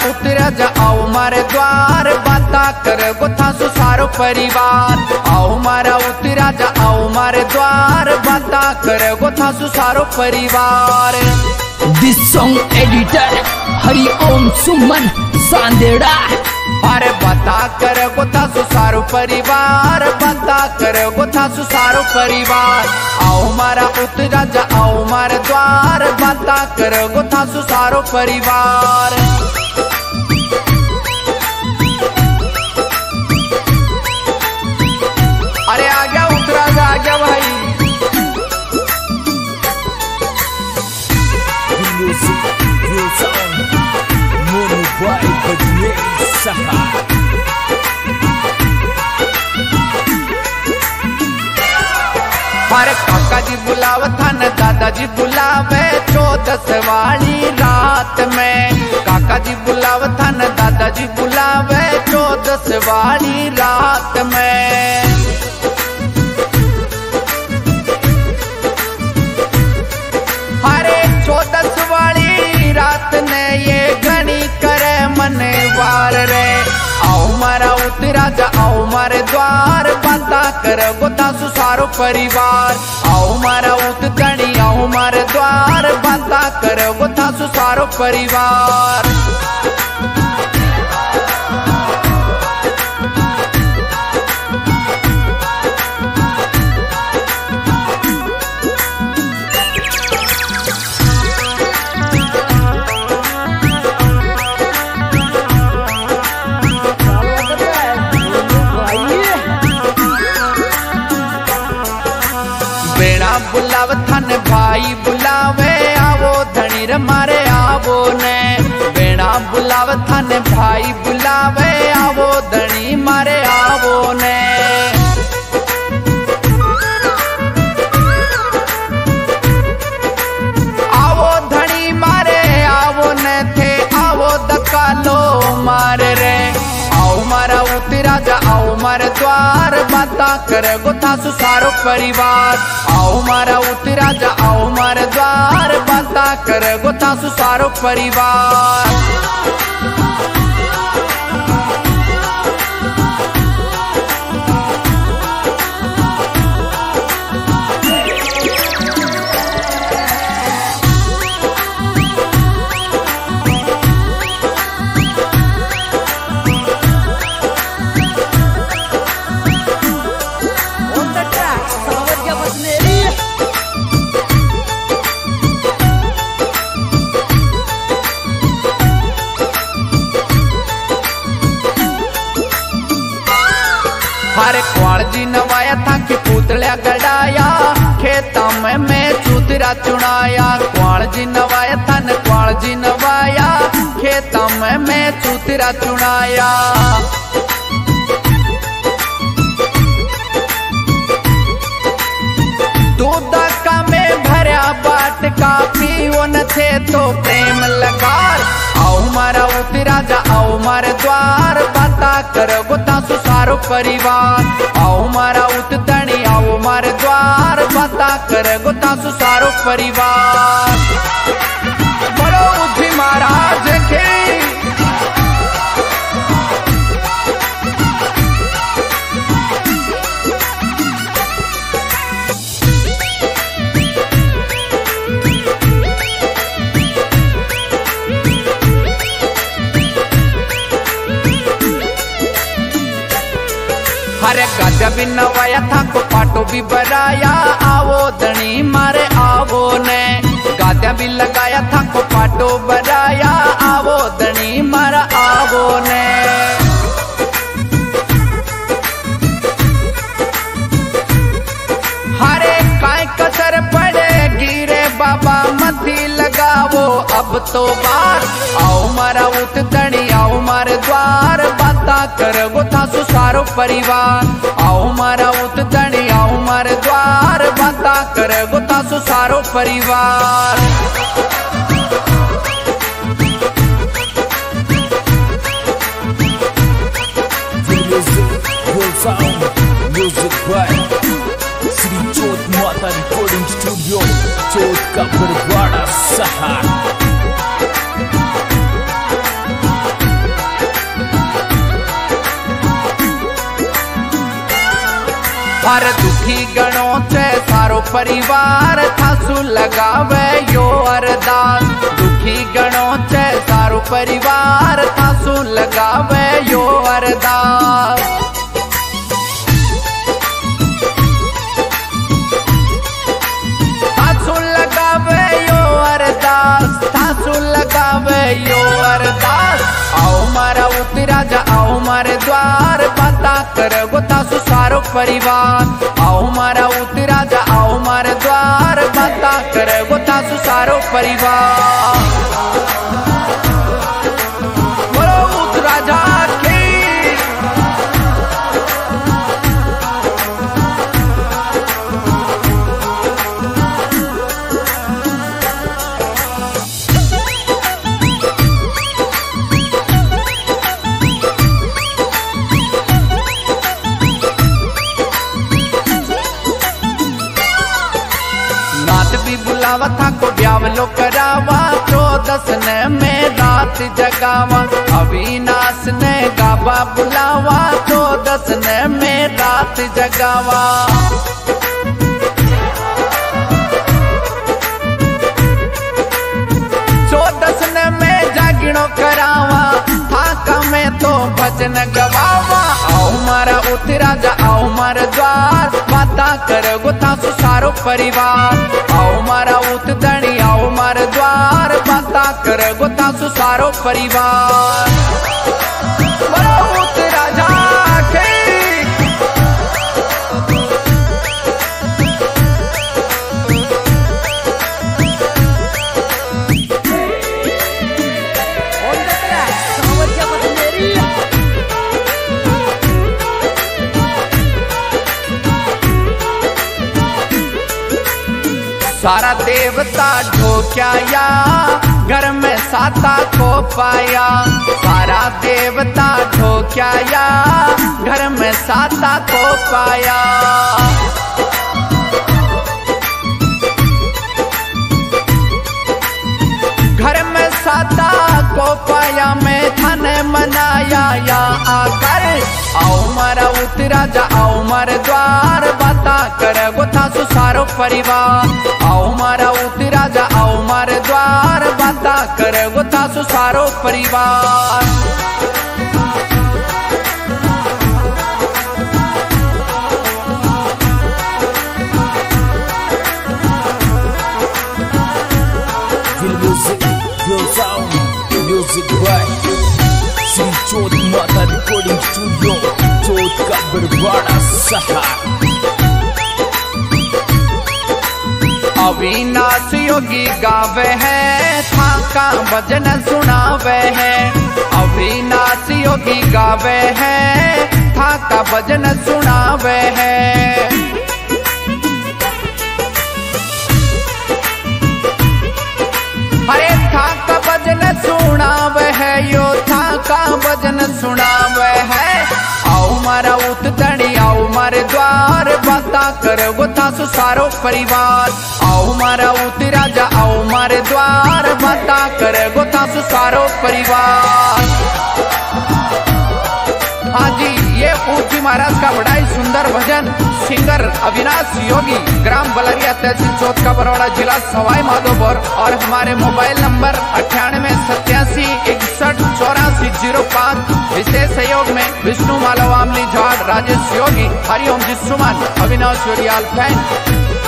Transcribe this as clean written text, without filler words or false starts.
उतरा जा आओ मारे द्वार, बाता कर गोथा सु सारो परिवार। आओ मारा उतरा जा आओ मारे द्वार, बाता कर गोथा सु सारो परिवार। This song editor Hari Om Suman Sandera. अरे बता कर गोथा सु सारो परिवार, बता कर गोथा सु सारो परिवार। आओ मारा उतरा जा आओ मारे द्वार, बता कर गोथा सु सारो परिवार। अरे आ गया उतरा जा, आ गया भाई। अरे काका जी बुलावत था न दादाजी बुलावे, 14 वाली रात में। काका जी बुलावत था न दादाजी बुलावे, 14 वाली रात में। अरे 14 वाली रात ने ये घनी करे मने वार रे। आओ मारा उतरा जा आओ मारे द्वार, बाता कर गोथा सु सारो परिवार। आओ मारा उत गणी आओ मारे द्वार, बाता कर गोथा सु सारो परिवार। बेड़ा बुलाव थन भाई बुलावे, आवो धनी रे मारे आवो ने। बेड़ा बुलाव थन भाई बुलावे, आवो धनी मारे आवो ने। आवो धनी मारे आवो ने थे, आवो दकालो मारे रे। आओ मारा उतरा जा आओ मारे द्वार, बाता कर गोथा सु सारो परिवार। आओ मारा उतरा जा आओ मारे द्वार, बाता कर गोथा सु सारो परिवार। हरे क्वाल जी नवाया था कि पुतलिया गड़ाया, खेता में मैं चूतरा चुनाया। क्वाल जी नवाया था न क्वाल जी नवाया, खेता में मैं चूतरा चुनाया। दूध का में भरा बाट का पीओ न थे तो प्रेम लगा। आओ मारा उतरा जा आओ मारे द्वार, बाता कर गोथा सु सारो परिवार। आओ मारा उत धनी आओ मारे द्वार, बाता कर गोथा सु सारो परिवार। बोलो बुद्धि महाराज के। हरे गाजा भी नवाया था को पाटो भी बराया, आवो धनी मारे आवो ने। गाजा भी लगाया था को पाटो बराया, आवो धनी मारा आवो ने। हरे काय कसर पड़ेगी रे बाबा, मती लगावो अब तो बार। आओ मारा उत धनी आओ मारे द्वार, बाता कर गोथा सु सारो परिवार। आओ मारा उत धनी आओ मारे द्वार, बाता कर गोथा सु सारो परिवार। म्यूजिक बाय श्री चोट माता रिकॉर्डिंग स्टूडियो, चोट का बरवाड़ा सहार। हर दुखी गणों से सारो परिवार थासु लगावे यो अरदास। दुखी गणों से सारो परिवार थासु लगावे यो अरदास। थासु लगावे यो अरदास, थासु लगावे यो अरदास। आओ मारा उतराजा आओ मारे द्वार, पता कर गो तासु सारो परिवार। आओ मारा उतराजा आओ मारे द्वार, पता कर गो तासु सारो परिवार। बोलो उतराजा की। बुलावा था को ब्यावलो करावा, 14 ने में रात जगावा। अविनाश ने गावा बुलावा, 14 ने में रात जगावा। 14 ने में जागिणो करावा, थाका में तो भजन गवावा। आओ मारा उतराजा आओ मारा द्वार, बाता कर गो तासु सारो परिवार। आओ मारा उतदणी आओ मारा द्वार, बाता कर गो तासु सारो परिवार। बोलो उतराजा की। सारा देवता ढोक्याया, घर में साता को पाया। सारा देवता ढोक्याया, घर में साता को पाया। घर में साता को पाया, मैं थाने मनाया या आकर। आओ मारा उतराजा आओ मारे द्वार, बाता कर गो तासु सारो परिवार। आओ मारा उतराजा आओ मारे द्वार, बाता कर गो तासु सारो परिवार। Music by Sri Jodh Mata Recording Studio, Jodh का बरवाड़ा शहर। अविनाश योगी गावे है, थाका भजन सुनावे है। अविनाश योगी गावे है, थाका भजन सुनावे है। हरे थाका भजन सुनावे है, यो थाका भजन सुनावे है। आओ मारा उतदणी आओ मारे द्वार, बाता कर गो तासु सारो परिवार। आओ मारा उतराजा आओ मारे द्वार, बाता कर गो तासु सारो परिवार। हाँ जी, ये पूज्य महाराज का बड़ा ही सुंदर भजन सिंगर अविनाश योगी, ग्राम बलरिया, तहसील चौथ का बरवाड़ा, जिला सवाई माधोपुर। और हमारे मोबाइल नंबर 98 87 61 84 05। विशेष सहयोग में विष्णु मालवामली झाड़, राजेश योगी, हरिओम जी सुमन, अविनाश योगी आल फैन।